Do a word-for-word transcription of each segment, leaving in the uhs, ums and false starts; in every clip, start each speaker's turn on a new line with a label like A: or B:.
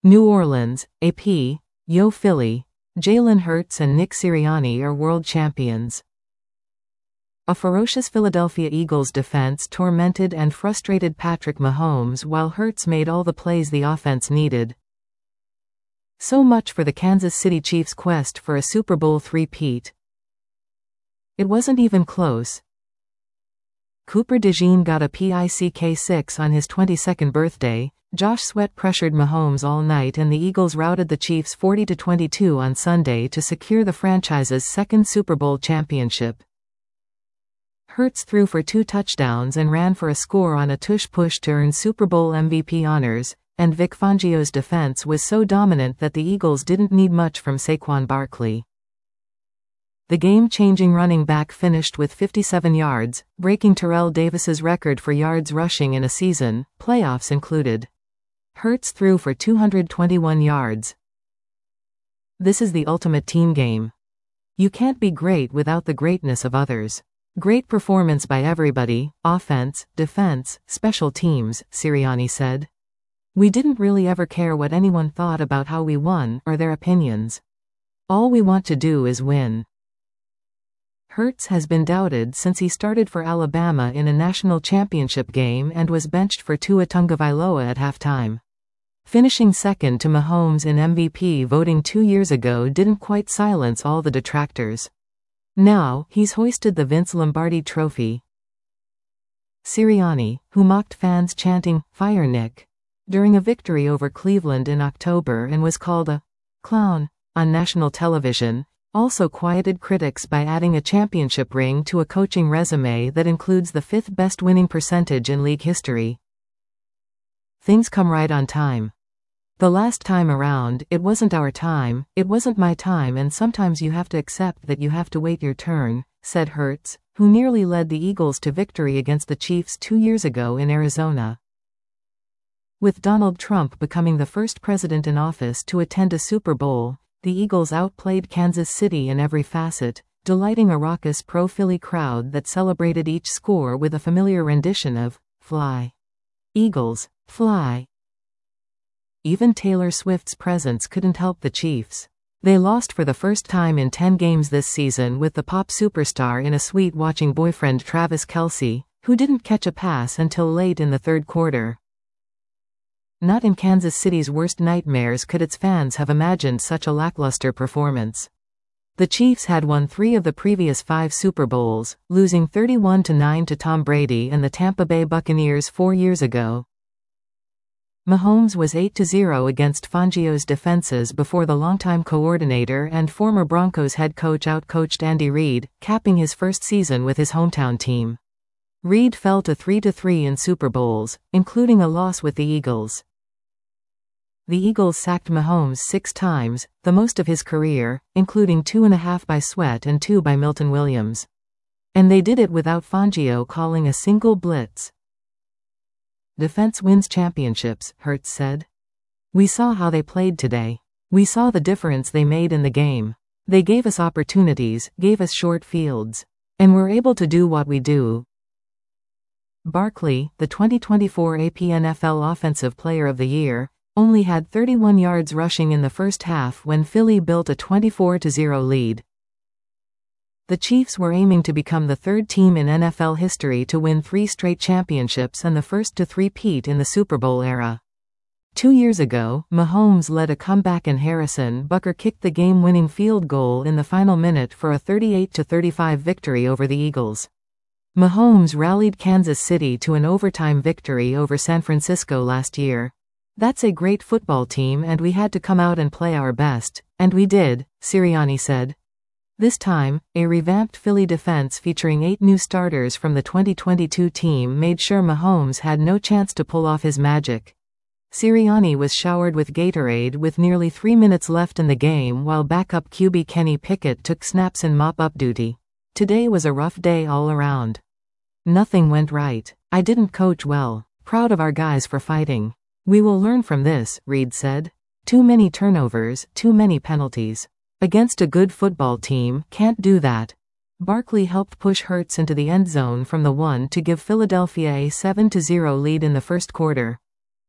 A: New Orleans, A P, Yo Philly, Jalen Hurts and Nick Sirianni are world champions. A ferocious Philadelphia Eagles defense tormented and frustrated Patrick Mahomes while Hurts made all the plays the offense needed. So much for the Kansas City Chiefs' quest for a Super Bowl three-peat. It wasn't even close. Cooper DeJean got a pick six on his twenty-second birthday. Josh Sweat pressured Mahomes all night and the Eagles routed the Chiefs forty to twenty-two on Sunday to secure the franchise's second Super Bowl championship. Hurts threw for two touchdowns and ran for a score on a tush-push to earn Super Bowl M V P honors, and Vic Fangio's defense was so dominant that the Eagles didn't need much from Saquon Barkley. The game-changing running back finished with fifty-seven yards, breaking Terrell Davis's record for yards rushing in a season, playoffs included. Hurts threw for two hundred twenty-one yards. This is the ultimate team game. You can't be great without the greatness of others. Great performance by everybody, offense, defense, special teams, Sirianni said. We didn't really ever care what anyone thought about how we won, or their opinions. All we want to do is win. Hurts has been doubted since he started for Alabama in a national championship game and was benched for Tua Tagovailoa at halftime. Finishing second to Mahomes in M V P voting two years ago didn't quite silence all the detractors. Now, he's hoisted the Vince Lombardi Trophy. Sirianni, who mocked fans chanting, "Fire Nick," during a victory over Cleveland in October and was called a clown on national television, also quieted critics by adding a championship ring to a coaching resume that includes the fifth best winning percentage in league history. Things come right on time. The last time around, it wasn't our time, it wasn't my time, and sometimes you have to accept that you have to wait your turn, said Hurts, who nearly led the Eagles to victory against the Chiefs two years ago in Arizona. With Donald Trump becoming the first president in office to attend a Super Bowl, the Eagles outplayed Kansas City in every facet, delighting a raucous pro-Philly crowd that celebrated each score with a familiar rendition of "Fly, Eagles, Fly." Even Taylor Swift's presence couldn't help the Chiefs. They lost for the first time in ten games this season with the pop superstar in a suite watching boyfriend Travis Kelce, who didn't catch a pass until late in the third quarter. Not in Kansas City's worst nightmares could its fans have imagined such a lackluster performance. The Chiefs had won three of the previous five Super Bowls, losing thirty-one to nine to Tom Brady and the Tampa Bay Buccaneers four years ago. Mahomes was eight to zero against Fangio's defenses before the longtime coordinator and former Broncos head coach outcoached Andy Reid, capping his first season with his hometown team. Reid fell to three to three in Super Bowls, including a loss with the Eagles. The Eagles sacked Mahomes six times, the most of his career, including two and a half by Sweat and two by Milton Williams. And they did it without Fangio calling a single blitz. Defense wins championships, Hurts said. We saw how they played today. We saw the difference they made in the game. They gave us opportunities, gave us short fields. And we're able to do what we do. Barkley, the twenty twenty-four A P N F L Offensive Player of the Year, only had thirty-one yards rushing in the first half when Philly built a twenty-four to zero lead. The Chiefs were aiming to become the third team in N F L history to win three straight championships and the first to three-peat in the Super Bowl era. Two years ago, Mahomes led a comeback and Harrison Butker kicked the game-winning field goal in the final minute for a thirty-eight to thirty-five victory over the Eagles. Mahomes rallied Kansas City to an overtime victory over San Francisco last year. That's a great football team and we had to come out and play our best, and we did, Sirianni said. This time, a revamped Philly defense featuring eight new starters from the twenty twenty-two team made sure Mahomes had no chance to pull off his magic. Sirianni was showered with Gatorade with nearly three minutes left in the game while backup Q B Kenny Pickett took snaps in mop-up duty. Today was a rough day all around. Nothing went right. I didn't coach well. Proud of our guys for fighting. We will learn from this, Reid said. Too many turnovers, too many penalties. Against a good football team, can't do that. Barkley helped push Hurts into the end zone from the one to give Philadelphia a seven to zero lead in the first quarter.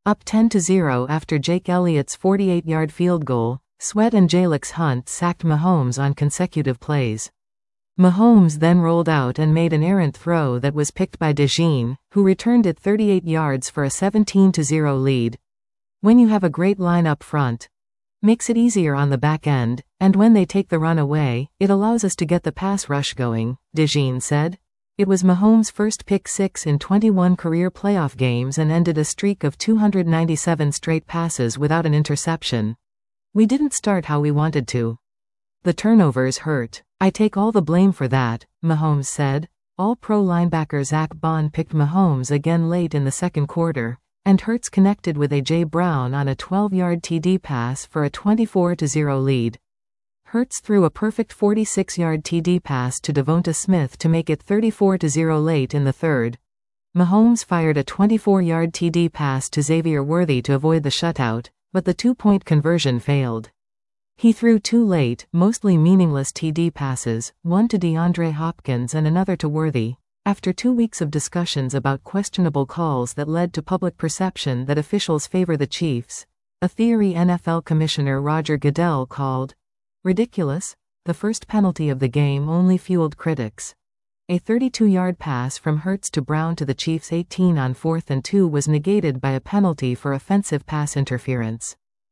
A: Up ten to zero after Jake Elliott's forty-eight-yard field goal, Sweat and Jalix Hunt sacked Mahomes on consecutive plays. Mahomes then rolled out and made an errant throw that was picked by DeJean, who returned it thirty-eight yards for a seventeen to zero lead. When you have a great line up front, makes it easier on the back end, and when they take the run away, it allows us to get the pass rush going, DeJean said. It was Mahomes' first pick six in twenty-one career playoff games and ended a streak of two hundred ninety-seven straight passes without an interception. We didn't start how we wanted to. The turnovers hurt. I take all the blame for that, Mahomes said. All-Pro linebacker Zach Bond picked Mahomes again late in the second quarter, and Hurts connected with A J Brown on a twelve-yard T D pass for a twenty-four to zero lead. Hurts threw a perfect forty-six-yard T D pass to Devonta Smith to make it thirty-four to zero late in the third. Mahomes fired a twenty-four-yard T D pass to Xavier Worthy to avoid the shutout, but the two-point conversion failed. He threw two late, mostly meaningless T D passes, one to DeAndre Hopkins and another to Worthy, after two weeks of discussions about questionable calls that led to public perception that officials favor the Chiefs, a theory N F L Commissioner Roger Goodell called ridiculous. The first penalty of the game only fueled critics. A thirty-two-yard pass from Hurts to Brown to the Chiefs' eighteen on fourth and two was negated by a penalty for offensive pass interference.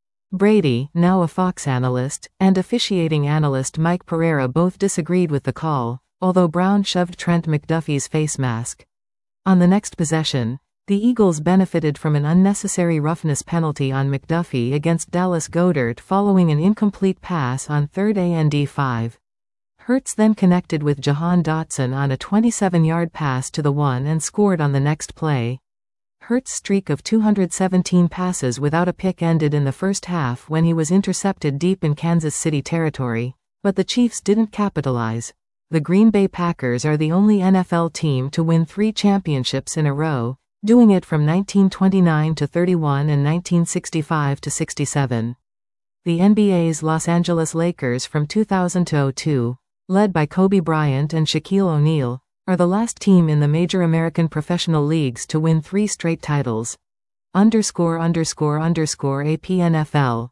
A: Brady, now a Fox analyst, and officiating analyst Mike Pereira both disagreed with the call, although Brown shoved Trent McDuffie's face mask. On the next possession, the Eagles benefited from an unnecessary roughness penalty on McDuffie against Dallas Goedert following an incomplete pass on third and five. Hurts then connected with Jahan Dotson on a twenty-seven-yard pass to the one and scored on the next play. Hurts' streak of two hundred seventeen passes without a pick ended in the first half when he was intercepted deep in Kansas City territory, but the Chiefs didn't capitalize. The Green Bay Packers are the only N F L team to win three championships in a row, doing it from nineteen twenty-nine to thirty-one and nineteen sixty-five to sixty-seven. The N B A's Los Angeles Lakers from two thousand to oh two, led by Kobe Bryant and Shaquille O'Neal, are the last team in the major American professional leagues to win three straight titles. Underscore underscore underscore A P N F L.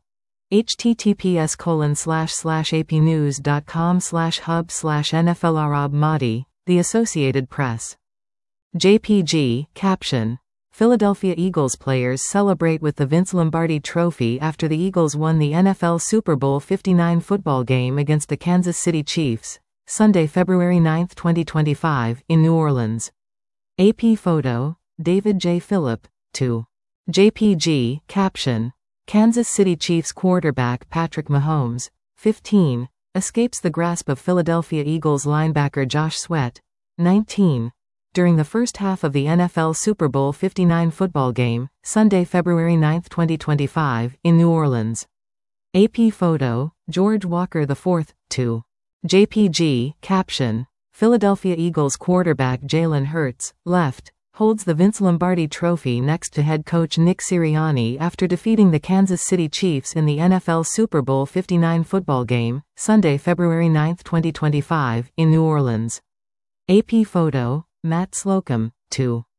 A: https colon slash slash apnews.com slash hub slash NFL Arab Mahdi, The Associated Press. J P G, caption. Philadelphia Eagles players celebrate with the Vince Lombardi Trophy after the Eagles won the N F L Super Bowl fifty-nine football game against the Kansas City Chiefs, Sunday, February ninth, twenty twenty-five, in New Orleans. A P photo, David J. Phillip, two. J P G, caption. Kansas City Chiefs quarterback Patrick Mahomes, fifteen, escapes the grasp of Philadelphia Eagles linebacker Josh Sweat, nineteen. During the first half of the N F L Super Bowl fifty-nine football game, Sunday, February ninth, twenty twenty-five, in New Orleans. A P photo, George Walker the fourth, two. J P G, caption. Philadelphia Eagles quarterback Jalen Hurts, left, holds the Vince Lombardi Trophy next to head coach Nick Sirianni after defeating the Kansas City Chiefs in the N F L Super Bowl fifty-nine football game, Sunday, February ninth, twenty twenty-five, in New Orleans. A P photo, Matt Slocum, two.